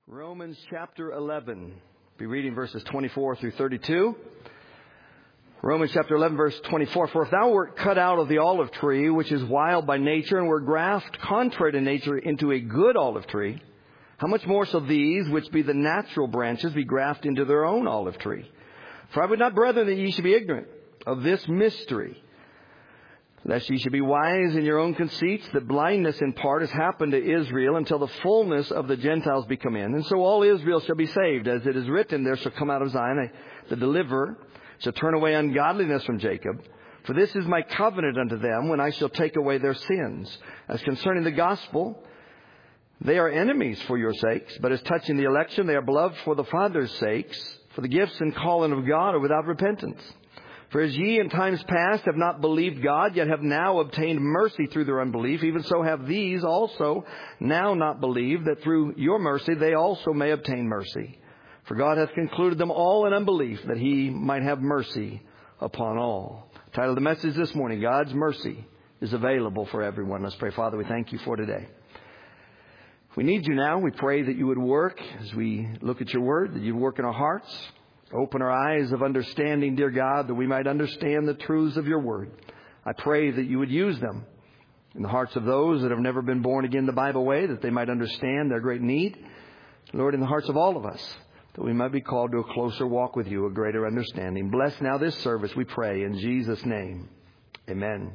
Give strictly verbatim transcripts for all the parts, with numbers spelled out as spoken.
Romans chapter eleven. Be reading verses twenty-four through thirty-two. Romans chapter eleven, verse twenty-four. For if thou wert cut out of the olive tree, which is wild by nature, and were grafted contrary to nature into a good olive tree, how much more shall these, which be the natural branches, be grafted into their own olive tree? For I would not, brethren, that ye should be ignorant of this mystery, lest ye should be wise in your own conceits, that blindness in part has happened to Israel until the fullness of the Gentiles be come in. And so all Israel shall be saved. As it is written, there shall come out of Zion a, the deliverer, shall turn away ungodliness from Jacob. For this is my covenant unto them, when I shall take away their sins. As concerning the gospel, they are enemies for your sakes. But as touching the election, they are beloved for the Father's sakes. For the gifts and calling of God are without repentance. For as ye in times past have not believed God, yet have now obtained mercy through their unbelief, even so have these also now not believed, that through your mercy they also may obtain mercy. For God hath concluded them all in unbelief, that he might have mercy upon all. Title of the message this morning, God's mercy is available for everyone. Let's pray. Father, we thank you for today. We need you now. We pray that you would work as we look at your word, that you'd work in our hearts. Open our eyes of understanding, dear God, that we might understand the truths of your word. I pray that you would use them in the hearts of those that have never been born again the Bible way, that they might understand their great need. Lord, in the hearts of all of us, that we might be called to a closer walk with you, a greater understanding. Bless now this service, we pray, in Jesus' name. Amen.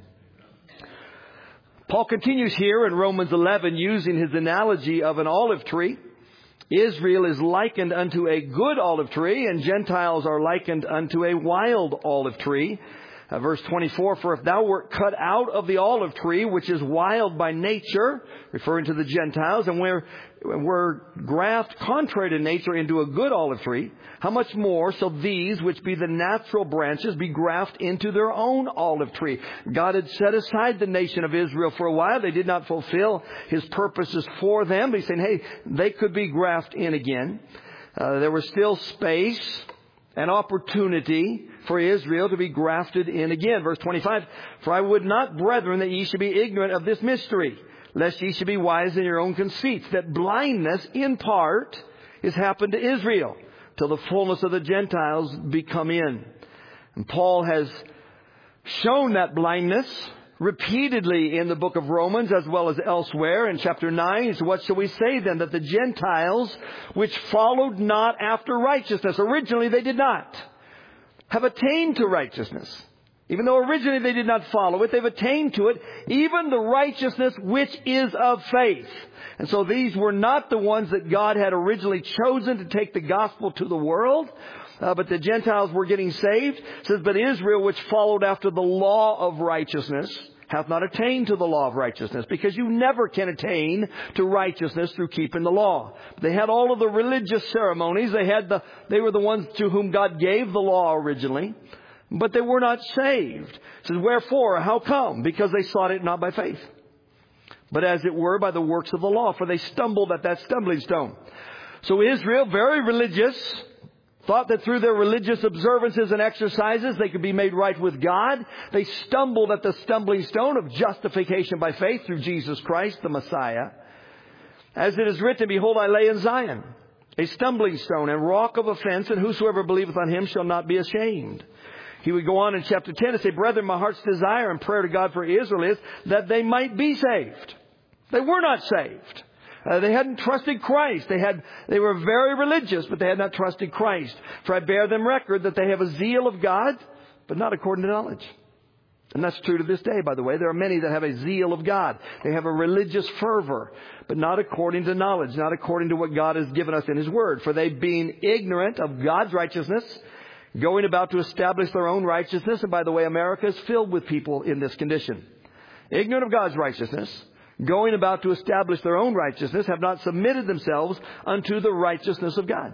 Paul continues here in Romans eleven using his analogy of an olive tree. Israel is likened unto a good olive tree, and Gentiles are likened unto a wild olive tree. Uh, verse twenty-four, for if thou wert cut out of the olive tree, which is wild by nature, referring to the Gentiles, and were, were grafted contrary to nature into a good olive tree, how much more shall these, which be the natural branches, be grafted into their own olive tree? God had set aside the nation of Israel for a while. They did not fulfill his purposes for them. He's saying, hey, they could be grafted in again. Uh, there was still space and opportunity for Israel to be grafted in again. Verse twenty-five, for I would not, brethren, that ye should be ignorant of this mystery, lest ye should be wise in your own conceits, that blindness in part is happened to Israel, till the fullness of the Gentiles be come in. And Paul has shown that blindness repeatedly in the book of Romans as well as elsewhere. In chapter nine, so what shall we say then? That the Gentiles, which followed not after righteousness, originally they did not, have attained to righteousness. Even though originally they did not follow it, they've attained to it, even the righteousness which is of faith. And so these were not the ones that God had originally chosen to take the gospel to the world. Uh, but the Gentiles were getting saved. It says, but Israel, which followed after the law of righteousness, hath not attained to the law of righteousness. Because you never can attain to righteousness through keeping the law. They had all of the religious ceremonies. They had the, they were the ones to whom God gave the law originally. But they were not saved. It says, wherefore? How come? Because they sought it not by faith, but as it were by the works of the law. For they stumbled at that stumbling stone. So Israel, very religious, thought that through their religious observances and exercises they could be made right with God. They stumbled at the stumbling stone of justification by faith through Jesus Christ, the Messiah. As it is written, behold, I lay in Zion a stumbling stone and rock of offense, and whosoever believeth on him shall not be ashamed. He would go on in chapter ten and say, brethren, my heart's desire and prayer to God for Israel is that they might be saved. They were not saved. Uh, they hadn't trusted Christ. They had, they were very religious, but they had not trusted Christ. For I bear them record that they have a zeal of God, but not according to knowledge. And that's true to this day, by the way. There are many that have a zeal of God. They have a religious fervor, but not according to knowledge, not according to what God has given us in his word. For they, being ignorant of God's righteousness, going about to establish their own righteousness. And by the way, America is filled with people in this condition. Ignorant of God's righteousness, going about to establish their own righteousness, have not submitted themselves unto the righteousness of God.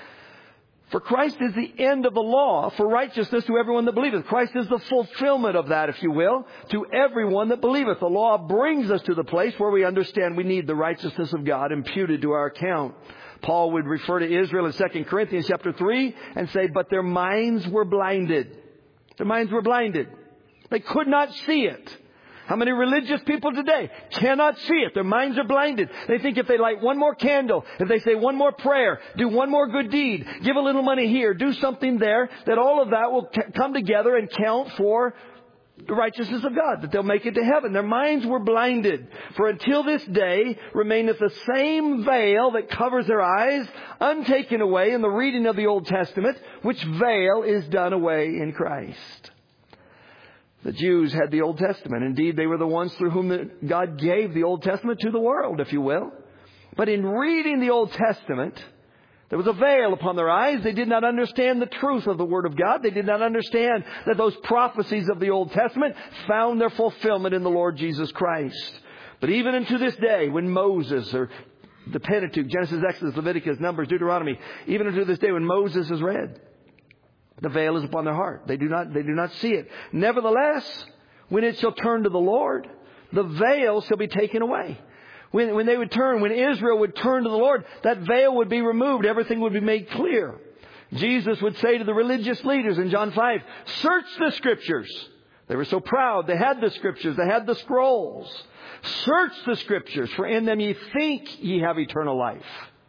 For Christ is the end of the law for righteousness to everyone that believeth. Christ is the fulfillment of that, if you will, to everyone that believeth. The law brings us to the place where we understand we need the righteousness of God imputed to our account. Paul would refer to Israel in Second Corinthians chapter three and say, but their minds were blinded. Their minds were blinded. They could not see it. How many religious people today cannot see it? Their minds are blinded. They think if they light one more candle, if they say one more prayer, do one more good deed, give a little money here, do something there, that all of that will c- come together and count for the righteousness of God, that they'll make it to heaven. Their minds were blinded. For until this day remaineth the same veil that covers their eyes, untaken away in the reading of the Old Testament, which veil is done away in Christ. The Jews had the Old Testament. Indeed, they were the ones through whom the, God gave the Old Testament to the world, if you will. But in reading the Old Testament, there was a veil upon their eyes. They did not understand the truth of the Word of God. They did not understand that those prophecies of the Old Testament found their fulfillment in the Lord Jesus Christ. But even unto this day, when Moses, or the Pentateuch, Genesis, Exodus, Leviticus, Numbers, Deuteronomy, even unto this day when Moses is read, the veil is upon their heart. They do not, they do not see it. Nevertheless, when it shall turn to the Lord, the veil shall be taken away. When, when they would turn, when Israel would turn to the Lord, that veil would be removed. Everything would be made clear. Jesus would say to the religious leaders in John five, search the Scriptures. They were so proud. They had the Scriptures. They had the scrolls. Search the Scriptures, for in them ye think ye have eternal life.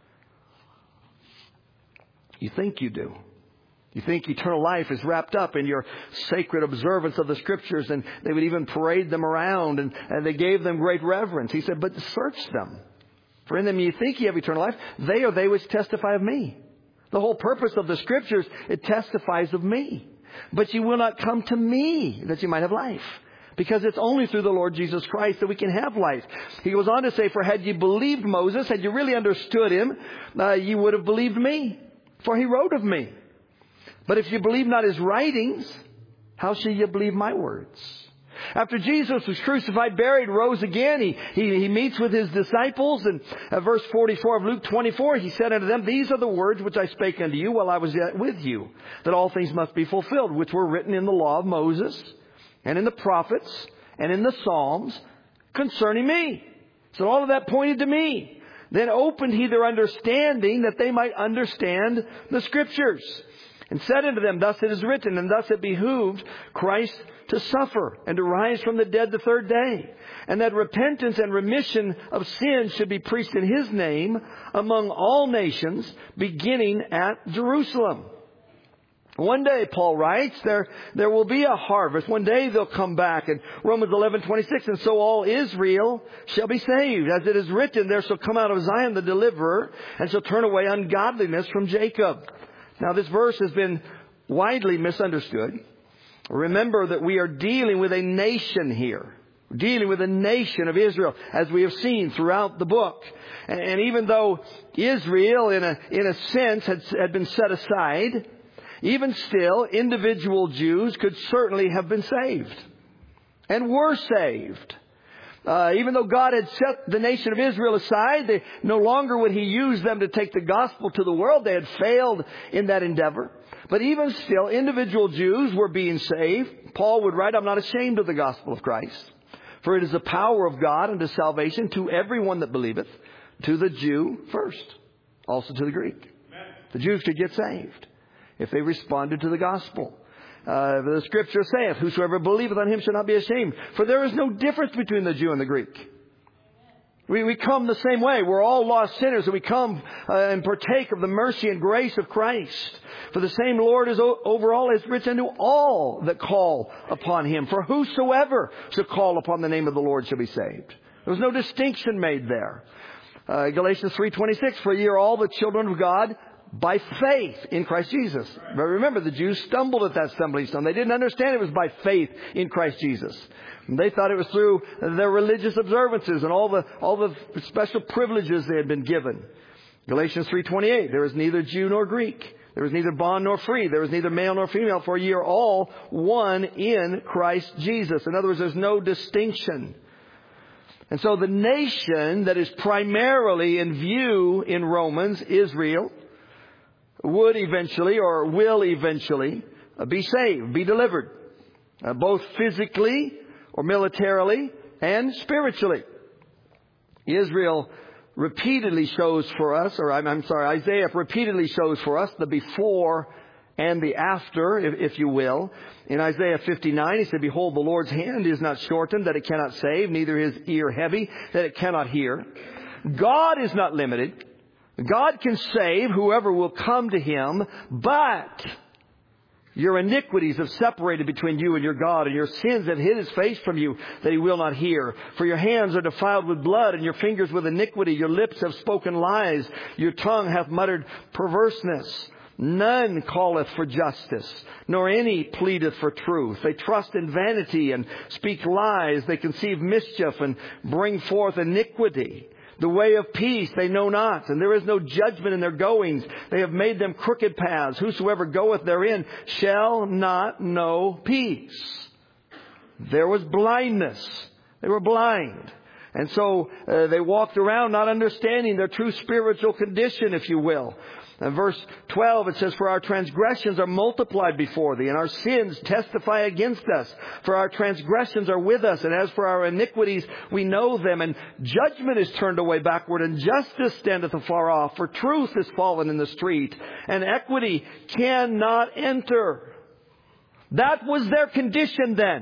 You think you do. You think eternal life is wrapped up in your sacred observance of the Scriptures, and they would even parade them around, and, and they gave them great reverence. He said, but search them. For in them you think you have eternal life. They are they which testify of me. The whole purpose of the Scriptures, it testifies of me. But you will not come to me that you might have life. Because it's only through the Lord Jesus Christ that we can have life. He goes on to say, for had you believed Moses, had you really understood him, uh, you would have believed me. For he wrote of me. But if you believe not his writings, how shall you believe my words? After Jesus was crucified, buried, rose again, he, he, he meets with his disciples. And uh, verse forty-four of Luke twenty-four, he said unto them, these are the words which I spake unto you while I was yet with you, that all things must be fulfilled, which were written in the law of Moses, and in the prophets, and in the Psalms, concerning me. So all of that pointed to me. Then opened he their understanding, that they might understand the Scriptures. And said unto them, thus it is written, and thus it behooved Christ to suffer, and to rise from the dead the third day. And that repentance and remission of sins should be preached in his name among all nations, beginning at Jerusalem. One day, Paul writes, there, there will be a harvest. One day they'll come back. And Romans eleven twenty-six, and so all Israel shall be saved. As it is written, there shall come out of Zion the deliverer, and shall turn away ungodliness from Jacob. Now, this verse has been widely misunderstood. Remember that we are dealing with a nation here. We're dealing with a nation of Israel, as we have seen throughout the book. And, and even though Israel, in a, in a sense, had, had been set aside, even still, individual Jews could certainly have been saved. And were saved. Uh, even though God had set the nation of Israel aside, they, no longer would he use them to take the gospel to the world. They had failed in that endeavor. But even still, individual Jews were being saved. Paul would write, I'm not ashamed of the gospel of Christ, for it is the power of God unto salvation to everyone that believeth, to the Jew first, also to the Greek. Amen. The Jews could get saved if they responded to the gospel. Uh, the Scripture saith, whosoever believeth on him shall not be ashamed. For there is no difference between the Jew and the Greek. We, we come the same way. We're all lost sinners, and we come uh, and partake of the mercy and grace of Christ. For the same Lord is o- over all, is rich unto all that call upon him. For whosoever shall call upon the name of the Lord shall be saved. There's no distinction made there. Uh, Galatians three twenty-six, for ye are all the children of God by faith in Christ Jesus. But remember, the Jews stumbled at that stumbling stone. They didn't understand it was by faith in Christ Jesus. They thought it was through their religious observances and all the all the special privileges they had been given. Galatians three twenty-eight, there is neither Jew nor Greek. There is neither bond nor free. There is neither male nor female, for ye are all one in Christ Jesus. In other words, there's no distinction. And so the nation that is primarily in view in Romans, Israel, would eventually or will eventually be saved, be delivered, uh, both physically or militarily and spiritually. Israel repeatedly shows for us, or I'm, I'm sorry, Isaiah repeatedly shows for us the before and the after, if, if you will. In Isaiah fifty-nine, he said, behold, the Lord's hand is not shortened that it cannot save, neither his ear heavy that it cannot hear. God is not limited. God can save whoever will come to Him, but your iniquities have separated between you and your God, and your sins have hid His face from you that He will not hear. For your hands are defiled with blood, and your fingers with iniquity. Your lips have spoken lies. Your tongue hath muttered perverseness. None calleth for justice, nor any pleadeth for truth. They trust in vanity and speak lies. They conceive mischief and bring forth iniquity. The way of peace they know not, and there is no judgment in their goings. They have made them crooked paths. Whosoever goeth therein shall not know peace. There was blindness. They were blind. And so uh, they walked around not understanding their true spiritual condition, if you will. In verse twelve, it says, for our transgressions are multiplied before thee, and our sins testify against us. For our transgressions are with us, and as for our iniquities, we know them. And judgment is turned away backward, and justice standeth afar off. For truth is fallen in the street, and equity cannot enter. That was their condition then,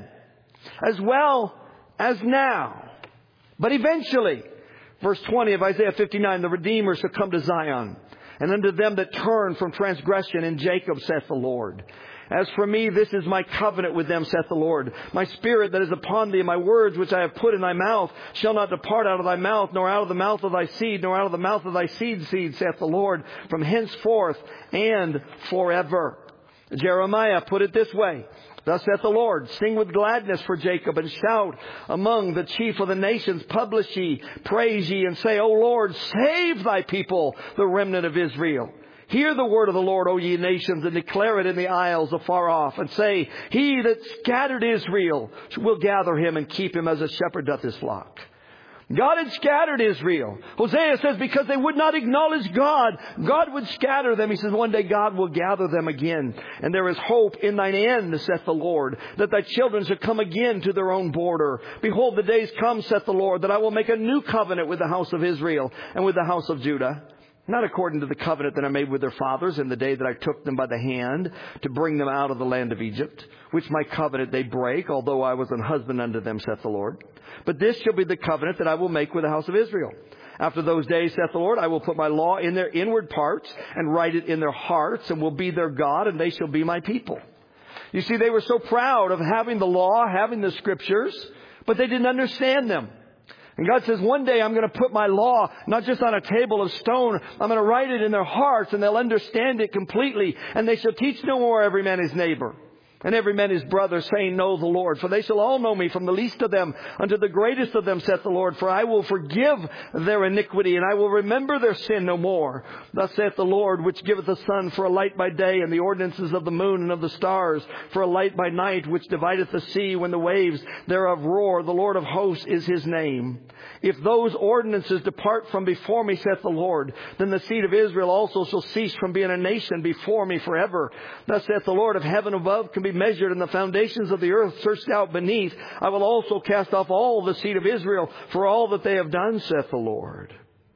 as well as now. But eventually, verse twenty of Isaiah fifty-nine, the Redeemer shall come to Zion, and unto them that turn from transgression in Jacob, saith the Lord. As for me, this is my covenant with them, saith the Lord. My spirit that is upon thee, and my words which I have put in thy mouth, shall not depart out of thy mouth, nor out of the mouth of thy seed, nor out of the mouth of thy seed's seed, saith the Lord, from henceforth and forever. Jeremiah put it this way. Thus saith the Lord, sing with gladness for Jacob, and shout among the chief of the nations. Publish ye, praise ye, and say, O Lord, save thy people, the remnant of Israel. Hear the word of the Lord, O ye nations, and declare it in the isles afar off, and say, he that scattered Israel will gather him and keep him as a shepherd doth his flock. God had scattered Israel. Hosea says because they would not acknowledge God, God would scatter them. He says one day God will gather them again. And there is hope in thine end, saith the Lord, that thy children shall come again to their own border. Behold, the days come, saith the Lord, that I will make a new covenant with the house of Israel and with the house of Judah. Not according to the covenant that I made with their fathers in the day that I took them by the hand to bring them out of the land of Egypt, which my covenant they break, although I was an husband unto them, saith the Lord. But this shall be the covenant that I will make with the house of Israel. After those days, saith the Lord, I will put my law in their inward parts and write it in their hearts, and will be their God, and they shall be my people. You see, they were so proud of having the law, having the scriptures, but they didn't understand them. And God says, one day I'm going to put my law not just on a table of stone. I'm going to write it in their hearts, and they'll understand it completely. And they shall teach no more every man his neighbor, and every man his brother, saying, know the Lord. For they shall all know me, from the least of them unto the greatest of them, saith the Lord. For I will forgive their iniquity, and I will remember their sin no more. Thus saith the Lord, which giveth the sun for a light by day, and the ordinances of the moon and of the stars for a light by night, which divideth the sea when the waves thereof roar. The Lord of hosts is his name. If those ordinances depart from before me, saith the Lord, then the seed of Israel also shall cease from being a nation before me forever. Thus saith the Lord, if heaven above can be measured, and the foundations of the earth searched out beneath, I will also cast off all the seed of Israel for all that they have done, saith the Lord.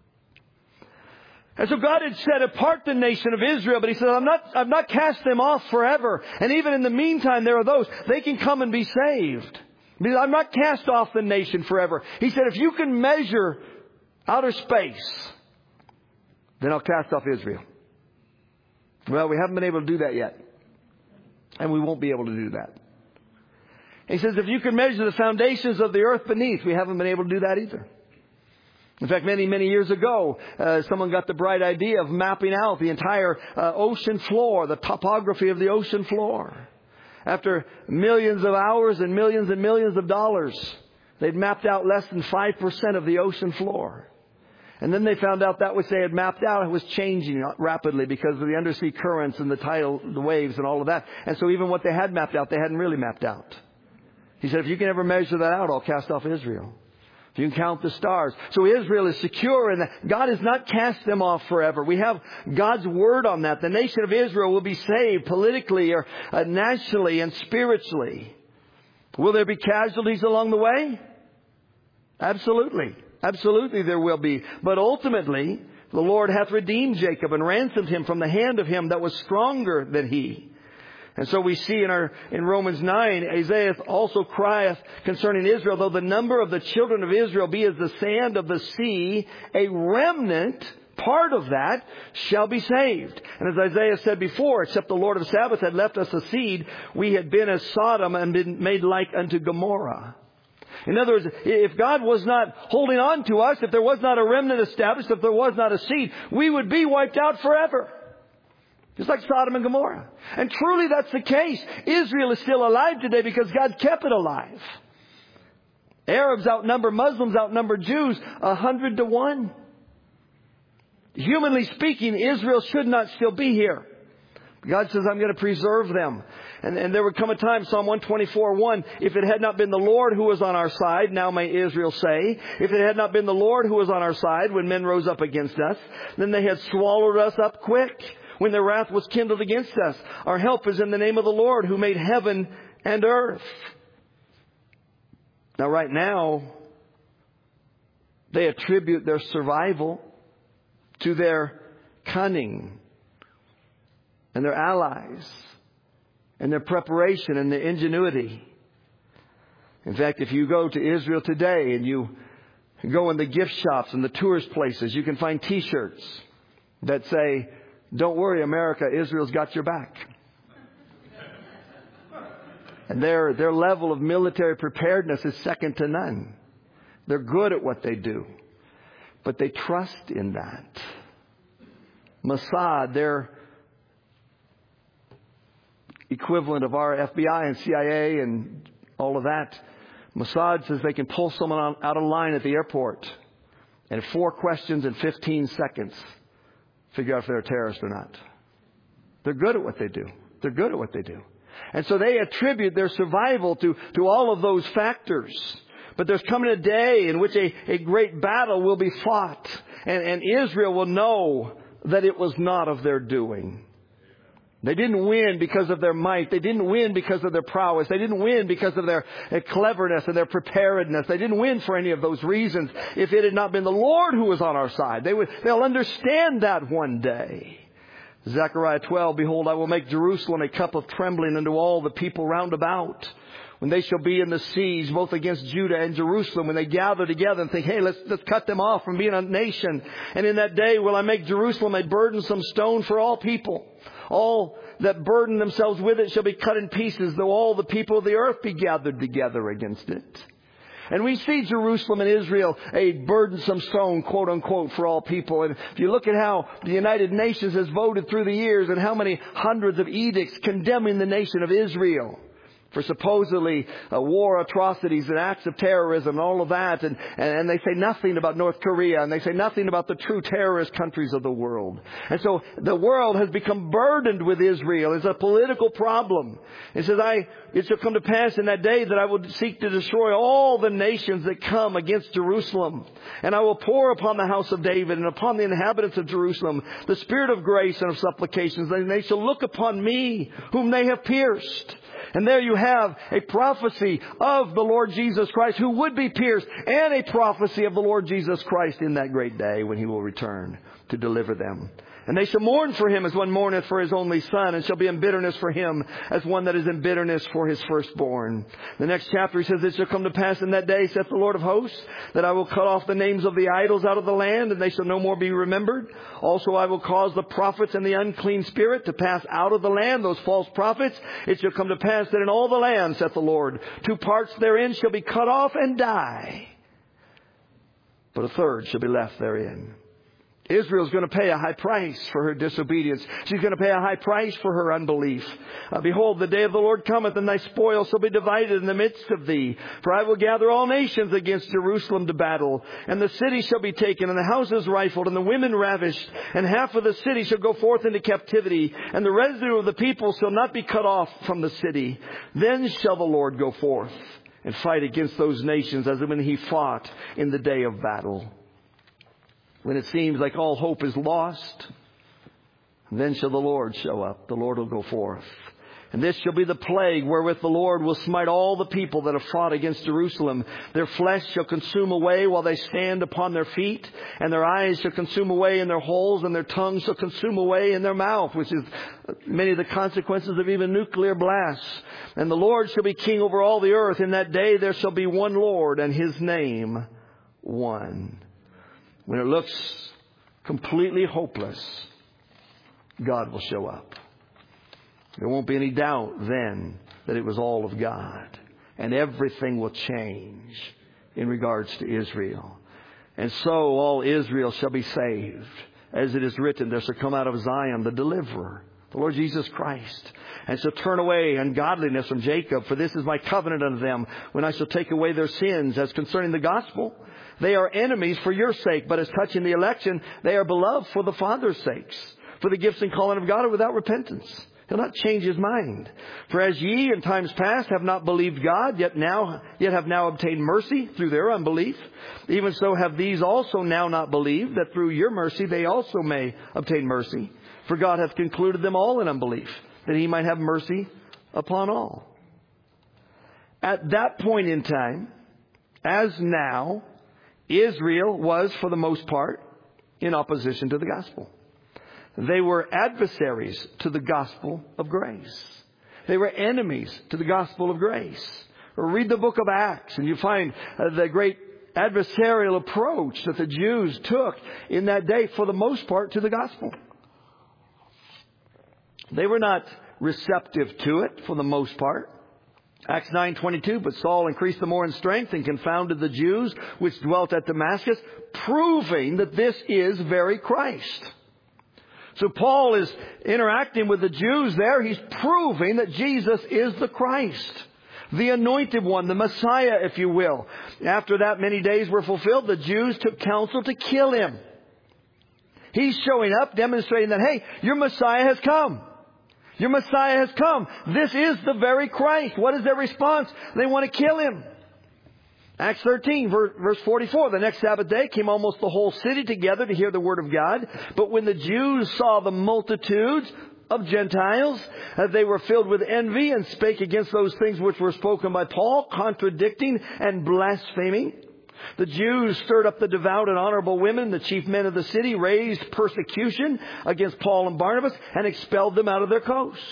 And so God had set apart the nation of Israel, but He said, I'm not, I've not cast them off forever. And even in the meantime, there are those, they can come and be saved. I'm not cast off the nation forever. He said, if you can measure outer space, then I'll cast off Israel. Well, we haven't been able to do that yet. And we won't be able to do that. He says, if you can measure the foundations of the earth beneath, we haven't been able to do that either. In fact, many, many years ago, uh, someone got the bright idea of mapping out the entire uh, ocean floor, the topography of the ocean floor. After millions of hours and millions and millions of dollars, they'd mapped out less than five percent of the ocean floor. And then they found out that which they had mapped out was changing rapidly because of the undersea currents and the tidal, the waves and all of that. And so even what they had mapped out, they hadn't really mapped out. He said, if you can ever measure that out, I'll cast off Israel. If you can count the stars. So Israel is secure, and God has not cast them off forever. We have God's word on that. The nation of Israel will be saved politically or uh, nationally and spiritually. Will there be casualties along the way? Absolutely. Absolutely there will be. But ultimately, The Lord hath redeemed Jacob and ransomed him from the hand of him that was stronger than he. And so we see in our in Romans nine, Isaiah also crieth concerning Israel, though the number of the children of Israel be as the sand of the sea, a remnant, part of that, shall be saved. And as Isaiah said before, except the Lord of Sabbath had left us a seed, we had been as Sodom and been made like unto Gomorrah. In other words, if God was not holding on to us, if there was not a remnant established, if there was not a seed, we would be wiped out forever. Just like Sodom and Gomorrah. And truly that's the case. Israel is still alive today because God kept it alive. Arabs outnumber Muslims, outnumber Jews a hundred to one. Humanly speaking, Israel should not still be here. God says, I'm going to preserve them. And, and there would come a time, Psalm one twenty-four one, if it had not been the Lord who was on our side, now may Israel say, if it had not been the Lord who was on our side when men rose up against us, then they had swallowed us up quick when their wrath was kindled against us. Our help is in the name of the Lord who made heaven and earth. Now right now, they attribute their survival to their cunning and their allies and their preparation and their ingenuity. In fact, if you go to Israel today and you go in the gift shops and the tourist places, you can find T-shirts that say, don't worry, America, Israel's got your back. And their, their level of military preparedness is second to none. They're good at what they do. But they trust in that. Mossad, their equivalent of our F B I and C I A and all of that. Mossad says they can pull someone out of line at the airport and four questions in fifteen seconds figure out if they're a terrorist or not. They're good at what they do. They're good at what they do. And so they attribute their survival to, to all of those factors. But there's coming a day in which a, a great battle will be fought. And, and Israel will know that it was not of their doing. They didn't win because of their might. They didn't win because of their prowess. They didn't win because of their cleverness and their preparedness. They didn't win for any of those reasons. If it had not been the Lord who was on our side, they would, they'll understand that one day. Zechariah twelve, behold, I will make Jerusalem a cup of trembling unto all the people round about. When they shall be in the siege, both against Judah and Jerusalem, when they gather together and think, hey, let's, let's cut them off from being a nation. And in that day will I make Jerusalem a burdensome stone for all people. All that burden themselves with it shall be cut in pieces, though all the people of the earth be gathered together against it. And we see Jerusalem and Israel a burdensome stone, quote unquote, for all people. And if you look at how the United Nations has voted through the years and how many hundreds of edicts condemning the nation of Israel for supposedly uh, war atrocities and acts of terrorism and all of that. And, and, and they say nothing about North Korea. And they say nothing about the true terrorist countries of the world. And so the world has become burdened with Israel. It's a political problem. It says, I, it shall come to pass in that day that I will seek to destroy all the nations that come against Jerusalem. And I will pour upon the house of David and upon the inhabitants of Jerusalem the spirit of grace and of supplications. And they shall look upon me, whom they have pierced. And there you have a prophecy of the Lord Jesus Christ who would be pierced, and a prophecy of the Lord Jesus Christ in that great day when he will return to deliver them. And they shall mourn for him as one mourneth for his only son, and shall be in bitterness for him as one that is in bitterness for his firstborn. The next chapter he says, it shall come to pass in that day, saith the Lord of hosts, that I will cut off the names of the idols out of the land, and they shall no more be remembered. Also I will cause the prophets and the unclean spirit to pass out of the land, those false prophets. It shall come to pass that in all the land, saith the Lord, two parts therein shall be cut off and die, but a third shall be left therein. Israel's going to pay a high price for her disobedience. She's going to pay a high price for her unbelief. Uh, Behold, the day of the Lord cometh, and thy spoil shall be divided in the midst of thee. For I will gather all nations against Jerusalem to battle. And the city shall be taken, and the houses rifled, and the women ravished. And half of the city shall go forth into captivity. And the residue of the people shall not be cut off from the city. Then shall the Lord go forth and fight against those nations as when he fought in the day of battle. When it seems like all hope is lost, then shall the Lord show up. The Lord will go forth. And this shall be the plague wherewith the Lord will smite all the people that have fought against Jerusalem. Their flesh shall consume away while they stand upon their feet, and their eyes shall consume away in their holes, and their tongues shall consume away in their mouth, which is many of the consequences of even nuclear blasts. And the Lord shall be king over all the earth. In that day there shall be one Lord, and His name one. When it looks completely hopeless, God will show up. There won't be any doubt then that it was all of God. And everything will change in regards to Israel. And so all Israel shall be saved. As it is written, there shall come out of Zion the deliverer, the Lord Jesus Christ, and shall turn away ungodliness from Jacob. For this is my covenant unto them, when I shall take away their sins. As concerning the gospel, they are enemies for your sake. But as touching the election, they are beloved for the Father's sakes. For the gifts and calling of God are without repentance. He'll not change His mind. For as ye in times past have not believed God, yet now, yet have now obtained mercy through their unbelief, even so have these also now not believed, that through your mercy they also may obtain mercy. For God hath concluded them all in unbelief, that He might have mercy upon all. At that point in time, as now, Israel was, for the most part, in opposition to the gospel. They were adversaries to the gospel of grace. They were enemies to the gospel of grace. Or read the book of Acts and you find uh, the great adversarial approach that the Jews took in that day, for the most part, to the gospel. They were not receptive to it for the most part. Acts nine twenty-two, but Saul increased the more in strength and confounded the Jews which dwelt at Damascus, proving that this is very Christ. So Paul is interacting with the Jews there. He's proving that Jesus is the Christ, the anointed one, the Messiah, if you will. After that many days were fulfilled, the Jews took counsel to kill Him. He's showing up, demonstrating that, hey, your Messiah has come. Your Messiah has come. This is the very Christ. What is their response? They want to kill Him. Acts thirteen, verse forty-four, the next Sabbath day came almost the whole city together to hear the word of God. But when the Jews saw the multitudes of Gentiles, uh, they were filled with envy and spake against those things which were spoken by Paul, contradicting and blaspheming. The Jews stirred up the devout and honorable women, the chief men of the city, raised persecution against Paul and Barnabas, and expelled them out of their coasts.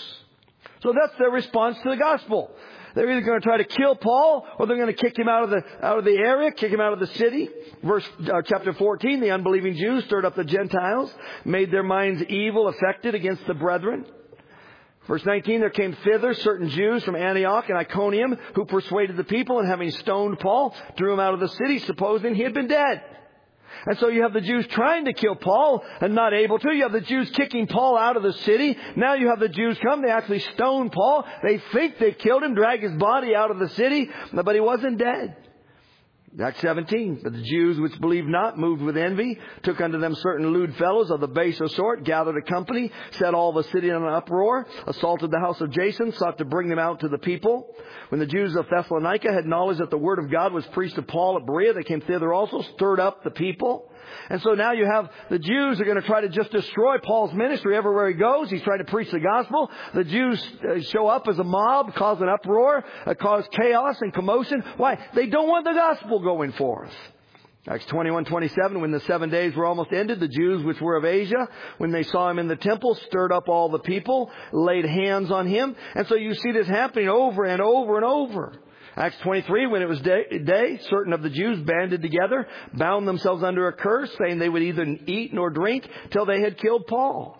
So that's their response to the gospel. They're either going to try to kill Paul, or they're going to kick him out of the out of the area, kick him out of the city. Verse uh, chapter fourteen, the unbelieving Jews stirred up the Gentiles, made their minds evil, affected against the brethren. Verse nineteen, there came thither certain Jews from Antioch and Iconium, who persuaded the people, and having stoned Paul, drew him out of the city, supposing he had been dead. And so you have the Jews trying to kill Paul and not able to. You have the Jews kicking Paul out of the city. Now you have the Jews come. They actually stone Paul. They think they killed him, drag his body out of the city, but he wasn't dead. Acts seventeen, but the Jews which believed not, moved with envy, took unto them certain lewd fellows of the baser sort, gathered a company, set all the city in an uproar, assaulted the house of Jason, sought to bring them out to the people. When the Jews of Thessalonica had knowledge that the word of God was preached to Paul at Berea, they came thither also, stirred up the people. And so now you have the Jews are going to try to just destroy Paul's ministry everywhere he goes. He's trying to preach the gospel. The Jews show up as a mob, cause an uproar, cause chaos and commotion. Why? They don't want the gospel going forth. Acts twenty-one twenty-seven, when the seven days were almost ended, the Jews which were of Asia, when they saw him in the temple, stirred up all the people, laid hands on him. And so you see this happening over and over and over. Acts twenty-three, when it was day, day, certain of the Jews banded together, bound themselves under a curse, saying they would either eat nor drink till they had killed Paul.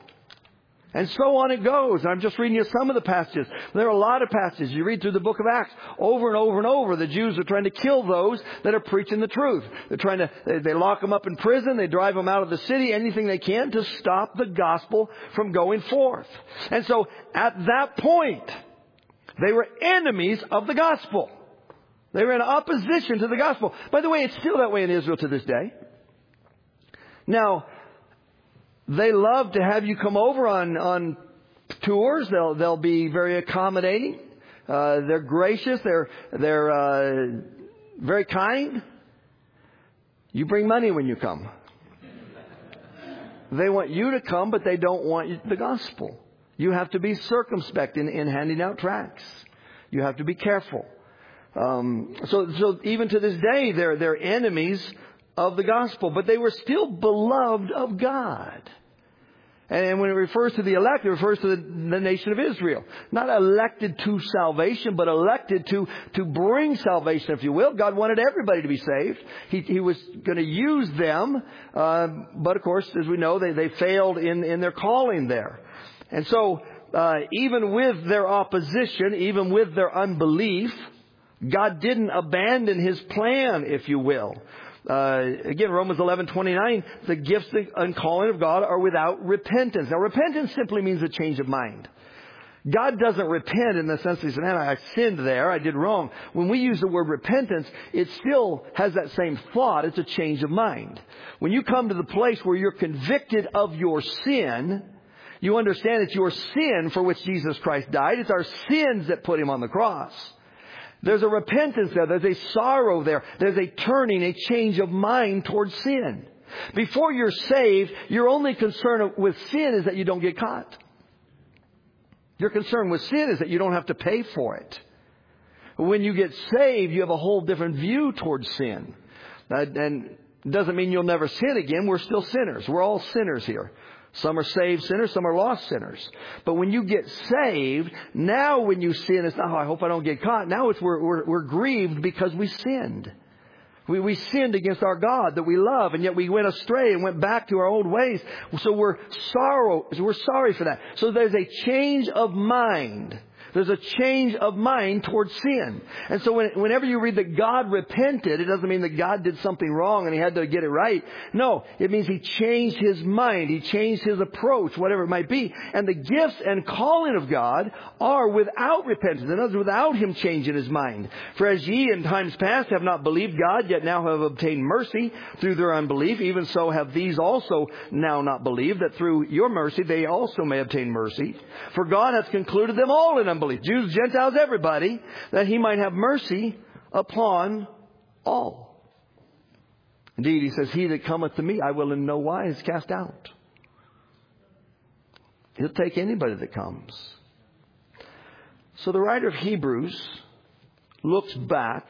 And so on it goes. I'm just reading you some of the passages. There are a lot of passages. You read through the book of Acts over and over and over. The Jews are trying to kill those that are preaching the truth. They're trying to, they, they lock them up in prison. They drive them out of the city, anything they can to stop the gospel from going forth. And so at that point, they were enemies of the gospel. They were in opposition to the gospel. By the way, it's still that way in Israel to this day. Now, they love to have you come over on, on tours. They'll, they'll be very accommodating. Uh, they're gracious. They're, they're, uh, very kind. You bring money when you come. They want you to come, but they don't want the gospel. You have to be circumspect in, in handing out tracts. You have to be careful. Um, so, so even to this day, they're, they're enemies of the gospel, but they were still beloved of God. And when it refers to the elect, it refers to the, the nation of Israel. Not elected to salvation, but elected to, to bring salvation, if you will. God wanted everybody to be saved. He, he was going to use them. Uh, but of course, as we know, they, they failed in, in their calling there. And so, uh, even with their opposition, even with their unbelief, God didn't abandon His plan, if you will. Uh, again, Romans eleven twenty-nine, the gifts and calling of God are without repentance. Now, repentance simply means a change of mind. God doesn't repent in the sense that He said, man, I sinned there, I did wrong. When we use the word repentance, it still has that same thought. It's a change of mind. When you come to the place where you're convicted of your sin, you understand it's your sin for which Jesus Christ died. It's our sins that put Him on the cross. There's a repentance there. There's a sorrow there. There's a turning, a change of mind towards sin. Before you're saved, your only concern with sin is that you don't get caught. Your concern with sin is that you don't have to pay for it. When you get saved, you have a whole different view towards sin. And it doesn't mean you'll never sin again. We're still sinners. We're all sinners here. Some are saved sinners, some are lost sinners. But when you get saved, now when you sin, it's not, oh, I hope I don't get caught. Now it's we're, we're, we're grieved because we sinned. We, we sinned against our God that we love, and yet we went astray and went back to our old ways. So we're sorrow, we're sorry for that. So there's a change of mind. There's a change of mind towards sin. And so when, whenever you read that God repented, it doesn't mean that God did something wrong and He had to get it right. No, it means He changed His mind. He changed His approach, whatever it might be. And the gifts and calling of God are without repentance. In other words, without Him changing His mind. For as ye in times past have not believed God, yet now have obtained mercy through their unbelief, even so have these also now not believed, that through your mercy they also may obtain mercy. For God hath concluded them all in unbelief. Believe. Jews, Gentiles, everybody, that He might have mercy upon all. Indeed, He says, he that cometh to me, I will in no wise cast out. He'll take anybody that comes. So the writer of Hebrews looks back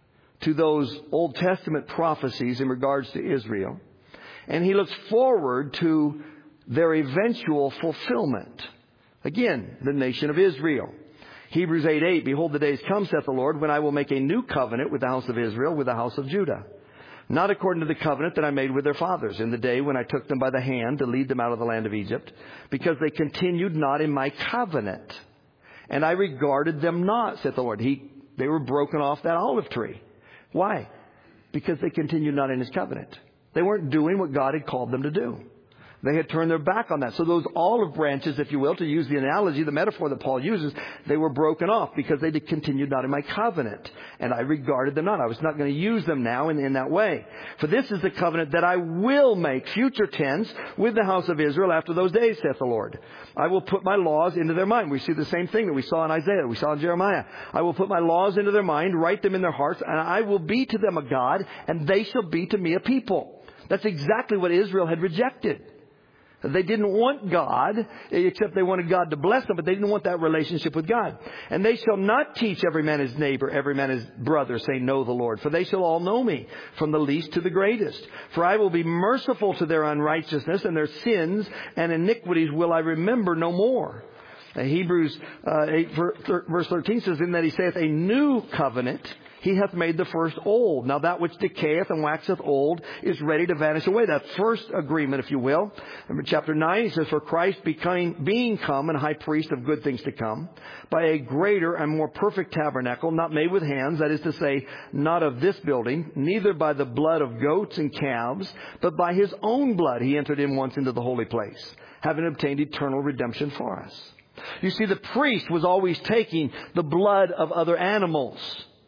to those Old Testament prophecies in regards to Israel, and he looks forward to their eventual fulfillment. Again, the nation of Israel. Hebrews eight eight, behold, the days come, saith the Lord, when I will make a new covenant with the house of Israel, with the house of Judah. Not according to the covenant that I made with their fathers in the day when I took them by the hand to lead them out of the land of Egypt, because they continued not in my covenant. And I regarded them not, saith the Lord. He, they were broken off that olive tree. Why? Because they continued not in His covenant. They weren't doing what God had called them to do. They had turned their back on that. So those olive branches, if you will, to use the analogy, the metaphor that Paul uses, they were broken off because they continued not in my covenant. And I regarded them not. I was not going to use them now in, in that way. For this is the covenant that I will make, future tense, with the house of Israel after those days, saith the Lord. I will put my laws into their mind. We see the same thing that we saw in Isaiah, we saw in Jeremiah. I will put my laws into their mind, write them in their hearts, and I will be to them a God, and they shall be to me a people. That's exactly what Israel had rejected. They didn't want God, except they wanted God to bless them, but they didn't want that relationship with God. And they shall not teach every man his neighbor, every man his brother, saying, know the Lord. For they shall all know me, from the least to the greatest. For I will be merciful to their unrighteousness, and their sins and iniquities will I remember no more. Uh, Hebrews uh, eight, verse thirteen says, in that He saith, a new covenant He hath made the first old. Now that which decayeth and waxeth old is ready to vanish away. That first agreement, if you will. In chapter nine, he says, for Christ becoming, being come and high priest of good things to come, by a greater and more perfect tabernacle, not made with hands, that is to say, not of this building, neither by the blood of goats and calves, but by His own blood He entered in once into the holy place, having obtained eternal redemption for us. You see, the priest was always taking the blood of other animals,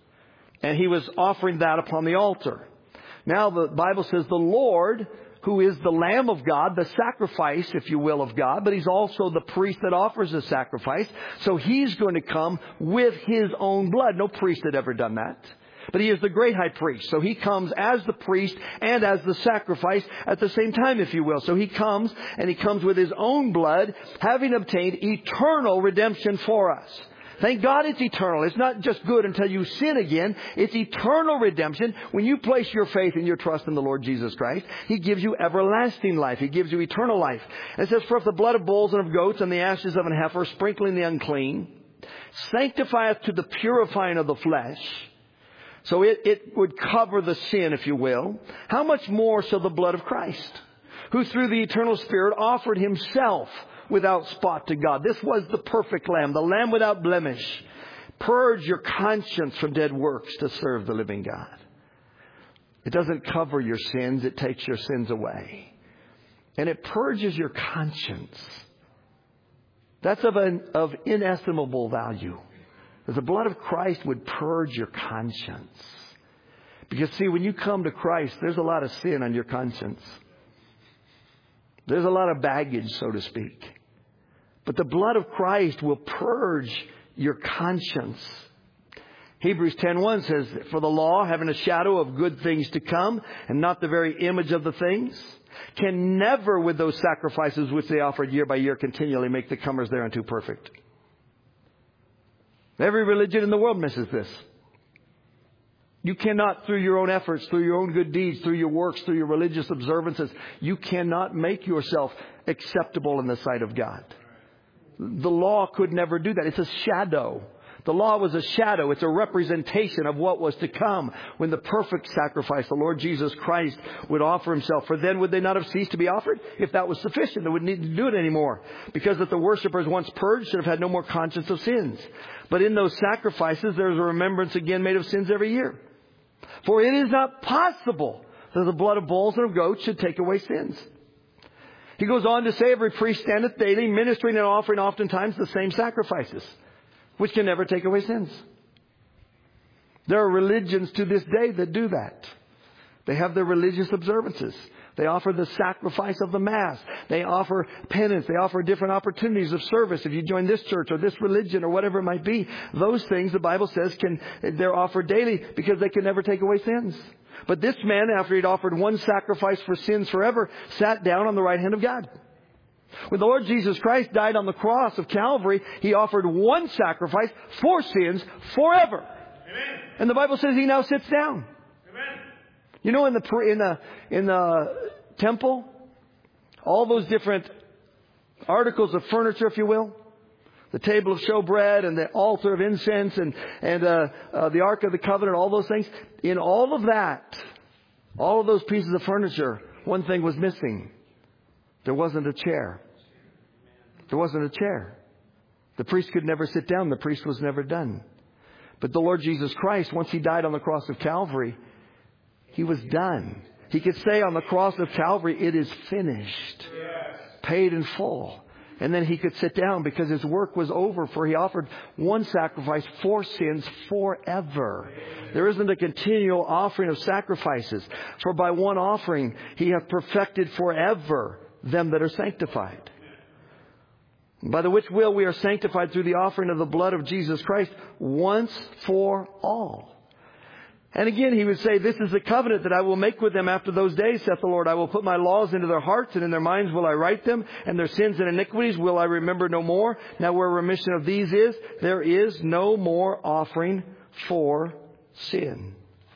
and he was offering that upon the altar. Now the Bible says the Lord, who is the Lamb of God, the sacrifice, if you will, of God, but He's also the priest that offers the sacrifice. So He's going to come with His own blood. No priest had ever done that. But He is the great high priest. So He comes as the priest and as the sacrifice at the same time, if you will. So He comes, and He comes with His own blood, having obtained eternal redemption for us. Thank God it's eternal. It's not just good until you sin again. It's eternal redemption. When you place your faith and your trust in the Lord Jesus Christ, He gives you everlasting life. He gives you eternal life. And it says, for if the blood of bulls and of goats and the ashes of an heifer, sprinkling the unclean, sanctifieth to the purifying of the flesh, so it, it would cover the sin, if you will, how much more shall the blood of Christ, who through the eternal Spirit offered Himself without spot to God. This was the perfect Lamb, the Lamb without blemish. Purge your conscience from dead works to serve the living God. It doesn't cover your sins. It takes your sins away. And it purges your conscience. That's of an of inestimable value. That the blood of Christ would purge your conscience. Because see, when you come to Christ, there's a lot of sin on your conscience. There's a lot of baggage, so to speak. But the blood of Christ will purge your conscience. Hebrews ten one says, for the law, having a shadow of good things to come, and not the very image of the things, can never with those sacrifices which they offered year by year continually make the comers thereunto perfect. Every religion in the world misses this. You cannot, through your own efforts, through your own good deeds, through your works, through your religious observances, you cannot make yourself acceptable in the sight of God. The law could never do that. It's a shadow. The law was a shadow. It's a representation of what was to come when the perfect sacrifice, the Lord Jesus Christ, would offer Himself. For then would they not have ceased to be offered? If that was sufficient, they wouldn't need to do it anymore. Because that the worshippers once purged should have had no more conscience of sins. But in those sacrifices, there's a remembrance again made of sins every year. For it is not possible that the blood of bulls and of goats should take away sins. He goes on to say, every priest standeth daily, ministering and offering oftentimes the same sacrifices, which can never take away sins. There are religions to this day that do that. They have their religious observances. They offer the sacrifice of the Mass. They offer penance. They offer different opportunities of service. If you join this church or this religion or whatever it might be, those things, the Bible says, can they're offered daily because they can never take away sins. But this man, after he'd offered one sacrifice for sins forever, sat down on the right hand of God. When the Lord Jesus Christ died on the cross of Calvary, He offered one sacrifice for sins forever. Amen. And the Bible says He now sits down. Amen. You know, in the in the in the temple, all those different articles of furniture, if you will, the table of showbread and the altar of incense and and uh, uh, the Ark of the Covenant, all those things. In all of that, all of those pieces of furniture, one thing was missing. There wasn't a chair. There wasn't a chair. The priest could never sit down. The priest was never done. But the Lord Jesus Christ, once He died on the cross of Calvary, He was done. He could say on the cross of Calvary, it is finished. Yes. Paid in full. And then He could sit down because His work was over, for He offered one sacrifice for sins forever. There isn't a continual offering of sacrifices. For by one offering He hath perfected forever them that are sanctified. By the which will we are sanctified through the offering of the blood of Jesus Christ once for all. And again, He would say, this is the covenant that I will make with them after those days, saith the Lord. I will put my laws into their hearts, and in their minds will I write them, and their sins and iniquities will I remember no more. Now where remission of these is, there is no more offering for sin.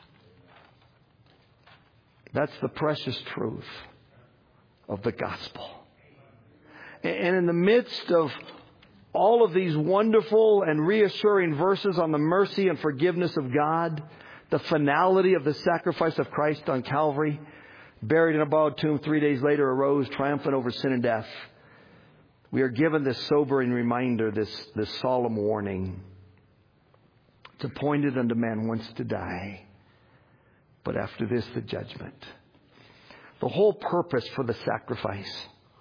That's the precious truth of the gospel. And in the midst of all of these wonderful and reassuring verses on the mercy and forgiveness of God, the finality of the sacrifice of Christ on Calvary, buried in a borrowed tomb, three days later arose triumphant over sin and death, we are given this sobering reminder, this, this solemn warning. It's appointed unto man once to die, but after this the judgment. The whole purpose for the sacrifice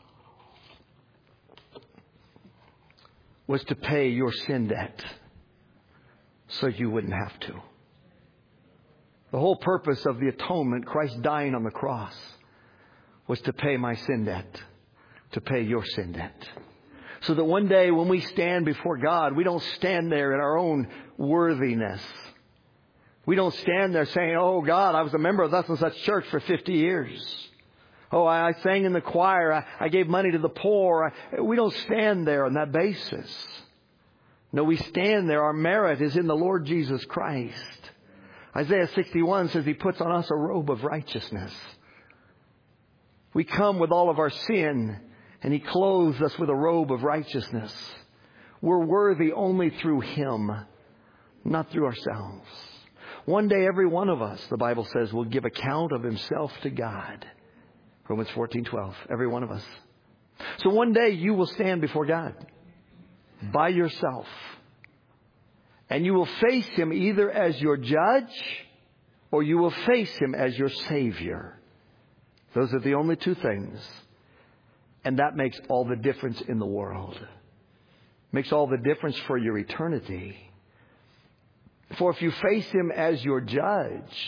was to pay your sin debt so you wouldn't have to. The whole purpose of the atonement, Christ dying on the cross, was to pay my sin debt, to pay your sin debt. So that one day when we stand before God, we don't stand there in our own worthiness. We don't stand there saying, oh God, I was a member of thus and such church for fifty years. Oh, I, I sang in the choir. I, I gave money to the poor. I, we don't stand there on that basis. No, we stand there. Our merit is in the Lord Jesus Christ. Isaiah sixty-one says He puts on us a robe of righteousness. We come with all of our sin, and He clothes us with a robe of righteousness. We're worthy only through Him, not through ourselves. One day every one of us, the Bible says, will give account of himself to God. Romans fourteen twelve. Every one of us. So one day you will stand before God by yourself. And you will face Him either as your judge or you will face Him as your Savior. Those are the only two things. And that makes all the difference in the world. Makes all the difference for your eternity. For if you face Him as your judge,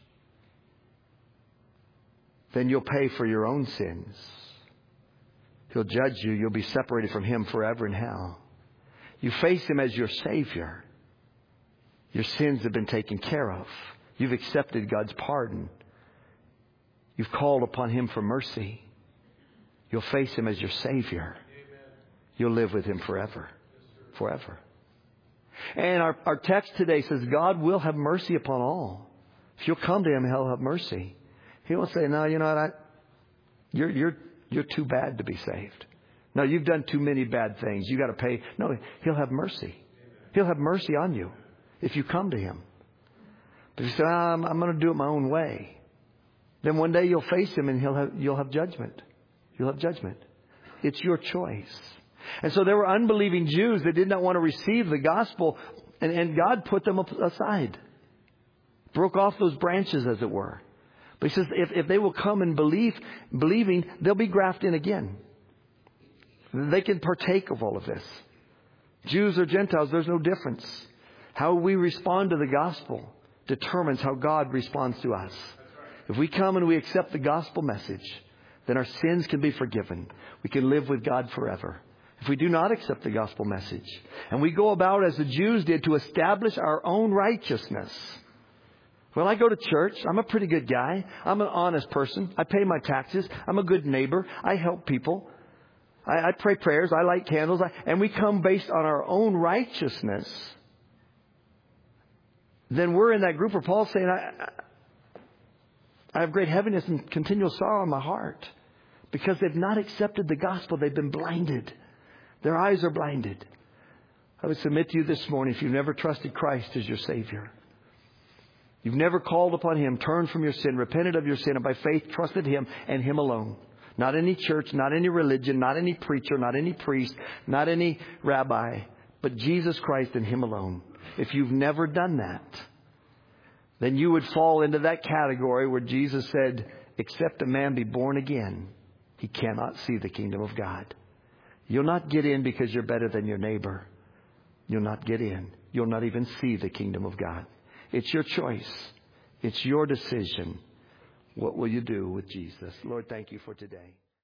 then you'll pay for your own sins. He'll judge you. You'll be separated from Him forever in hell. You face Him as your Savior. Your sins have been taken care of. You've accepted God's pardon. You've called upon Him for mercy. You'll face Him as your Savior. You'll live with Him forever. Forever. And our, our text today says God will have mercy upon all. If you'll come to Him, He'll have mercy. He won't say, no, you know what, I, you're, you're, you're too bad to be saved. No, you've done too many bad things. You got to pay. No, He'll have mercy. He'll have mercy on you if you come to Him. But if you say, oh, I'm, I'm going to do it my own way, then one day you'll face Him and he'll have, you'll have judgment. You'll have judgment. It's your choice. And so there were unbelieving Jews that did not want to receive the gospel, and, and God put them aside. Broke off those branches, as it were. But He says if, if they will come and believe, believing, they'll be grafted in again. They can partake of all of this. Jews or Gentiles, there's no difference. How we respond to the gospel determines how God responds to us. If we come and we accept the gospel message, then our sins can be forgiven. We can live with God forever. If we do not accept the gospel message, and we go about as the Jews did to establish our own righteousness. Well, I go to church. I'm a pretty good guy. I'm an honest person. I pay my taxes. I'm a good neighbor. I help people. I, I pray prayers. I light candles. I, and we come based on our own righteousness. Then we're in that group where Paul's saying, I, I have great heaviness and continual sorrow in my heart. Because they've not accepted the gospel. They've been blinded. Their eyes are blinded. I would submit to you this morning, if you've never trusted Christ as your Savior, you've never called upon Him, turned from your sin, repented of your sin, and by faith trusted Him and Him alone. Not any church, not any religion, not any preacher, not any priest, not any rabbi, but Jesus Christ and Him alone. If you've never done that, then you would fall into that category where Jesus said, except a man be born again, he cannot see the kingdom of God. You'll not get in because you're better than your neighbor. You'll not get in. You'll not even see the kingdom of God. It's your choice. It's your decision. What will you do with Jesus? Lord, thank you for today.